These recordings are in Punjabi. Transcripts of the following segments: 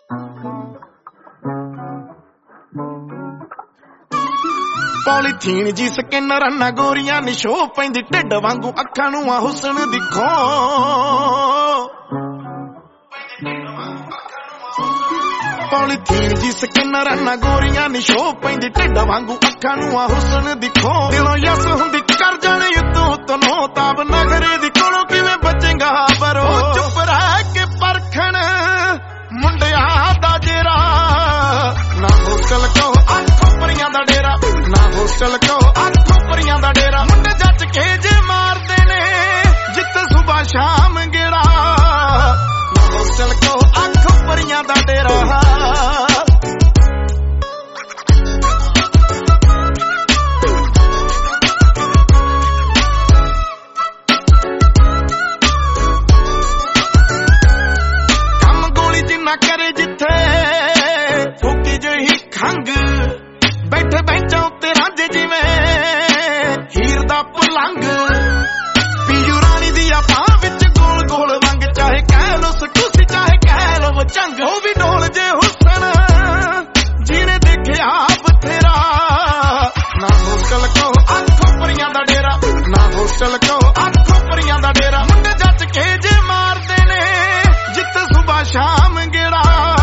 ਪੌਲੀਥੀਨ ਜੀ ਸਕੈਨਰ ਨਾ ਗੋਰੀਆਂ ਨੀ ਸ਼ੋਅ ਪੈਂਦੀ ਢਿੱਡ ਵਾਂਗੂ ਅੱਖਾਂ ਨੂੰ ਆ ਹੁਸਨ ਦਿਖੋ ਪੌਲੀਥੀਨ ਜੀ ਸਕੈਨਰ ਨਾ ਗੋਰੀਆਂ ਨੀ ਸ਼ੋਅ ਪੈਂਦੀ ਢਿੱਡ ਵਾਂਗੂ ਅੱਖਾਂ ਨੂੰ ਆ ਹੁਸਨ ਦਿਖੋ ਦਿਲੋਂ ਯਸ ਹੁੰਦੀ ਕਰ ਜਾਣੇ ਉੱਤੋਂ ਨੋ ਤਾਬ ਨਗਰੇ ਦੀ ਕੋਲੋਂ ਕਿਵੇਂ ਬਚੇਗਾ ਬਰੋ ਚੁੱਪ ਰਹਿ ਕੇ ਪਰਖਣ ਮੁੰਡਿਆਂ ਦਾ ਜੇਰਾ ਨਾ ਹੋਸਟਲ ਕਹੋ ਅੱਖੋਂ ਪਰੀਆਂ ਦਾ ਡੇਰਾ ਨਾ ਹੋਸਟਲ ਕਹੋ ਅੱਖੋਂ ਪਰੀਆਂ ਦਾ ਡੇਰਾ ਮੁੰਡੇ ਜੱਜ ਕੇ ਜੇ ਮਾਰਦੇ ਨੇ ਜਿੱਥੇ ਸੁਬਾ ਸ਼ਾਮ ਗੇੜਾ ਨਾ ਹੋਸਟਲ ਕਹੋ ਅੱਖੋਂ ਪਰੀਆਂ ਦਾ ਡੇਰਾ ਕੰਮ ਗੋਲੀ ਜਿੰਨਾ ਕਰੇ ਜਿੱਥੇ ਫੂਕੀ ਜਿਹੀ ਖੰਗ ਬੈਠੇ ਬੈਂਚਾਂ ਉੱਤੇ ਰਾਂਝੇ ਜਿਵੇਂ ਹੀਰ ਦਾ ਪਲੰਗ ਪੀਜੂ ਰਾਣੀ ਦੀ ਆਪਾਂ ਵਿੱਚ ਗੋਲ ਗੋਲ ਵੰਗ ਚਾਹੇ ਕਹਿ ਲੋ ਸਕੂਸੀ ਚਾਹੇ ਕਹਿ ਲੋ ਚੰਗ ਉਹ ਵੀ ਡੋਲ ਜੇ ਹੁਸਨ ਜਿਹਨੇ ਦੇਖਿਆ ਬਥੇਰਾ ਨਾ ਹੋਸਟਲ ਕਹੋ ਅੱਖੋਂ ਪਰੀਆਂ ਦਾ ਡੇਰਾ ਨਾ ਹੋਸਟਲ ਕਹੋ ਅੱਖੋਂ ਪਰੀਆਂ ਦਾ ਡੇਰਾ ਮੁੰਡੇ ਜੱਜ ਕੇ ਜੇ ਮਾਰਦੇ ਨੇ ਜਿੱਥੇ ਸੁਬਾ ਸ਼ਾਮ ਗੇੜਾ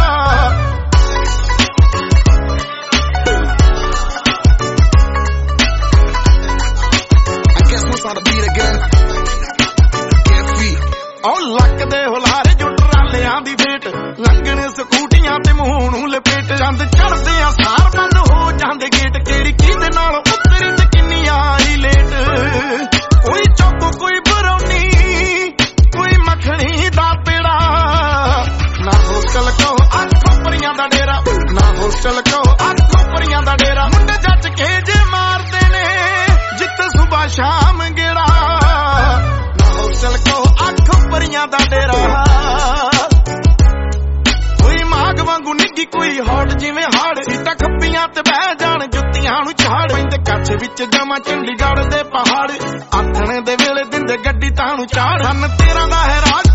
ਉਹ ਲੱਕ ਦੇ ਹੁਲਾਰੇ ਜੋ ਟਰਾਲਿਆਂ ਦੀ ਵੇਟ ਲੰਘਣ ਸਕੂਟੀਆਂ ਤੇ ਮੂੰਹ ਨੂੰ ਲਪੇਟ ਚੰਦ ਚੜਦੇ ਆ ਸਾਰ ਬੰਦ ਹੋ ਜਾਂਦੇ ਗੇਟ ਕਿਹੜੀ ਕਿਹਦੇ ਨਾਲ ਉਤਰੀ ਤੇ ਕਿੰਨੀ ਆਈ ਲੇਟ ਕੋਈ ਚੌਕੋ ਕੋਈ ਬਰੌਨੀ ਕੋਈ ਮੱਖਣੀ ਦਾ ਪੇੜਾ ਨਾ ਹੋਸਟਲ ਕਹੋ ਅੱਖੋਂ ਪਰੀਆਂ ਦਾ ਡੇਰਾ ਨਾ ਹੋਸਟਲ ਕਹੋ ਅੱਖੋਂ ਪਰੀਆਂ ਦਾ ਡੇਰਾ ਮੁੰਡੇ ਜੱਜ ਕੇ ਜੇ ਮਾਰਦੇ ਨੇ ਜਿੱਥੇ ਸੁਬਾ ਸ਼ਾਮ ਗੇੜਾ ਨਾ ਹੋਸਟਲ ਕਹੋ ਅੱਖੋਂ ਪਰੀਆਂ ਦਾ ਡੇਰਾ ਕੋਈ ਮਾਗ ਵਾਂਗੂ ਨਿੱਗੀ ਕੋਈ ਹੌਟ ਜਿਵੇਂ ਹਾੜ ਸੀਟਾਂ ਖੱਪੀਆਂ ਤੇ ਬਹਿ ਜਾਣ ਜੁੱਤੀਆਂ ਨੂੰ ਝਾੜ ਪੈਂਦੇ ਕੱਛ ਵਿੱਚ ਜਮਾ ਚੰਡੀਗੜ੍ਹ ਦੇ ਪਹਾੜ ਆਥਣੇ ਦੇ ਵੇਲੇ ਦਿੰਦੇ ਗੱਡੀ ਤਾਂ ਨੂੰ ਝਾੜ ਹਨ 13 ਦਾ ਹੈ ਰਾਜ